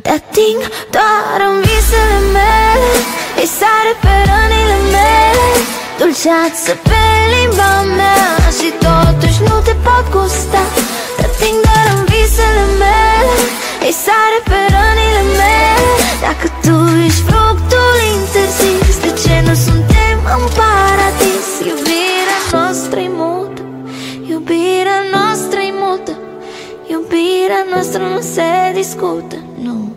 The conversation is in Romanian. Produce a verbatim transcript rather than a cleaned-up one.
Te ating doar în visele mele, îi sare pe rănile mele, dulceață pe limba mea, și totuși nu te pot gusta. Te ating doar în visele mele, îi sare pe rănile mele. Dacă tu ești fructul interzis, de ce nu suntem în paradis? Iubirea noastră-i mută, iubirea noastră-i mută, iubirea noastră nu se discută.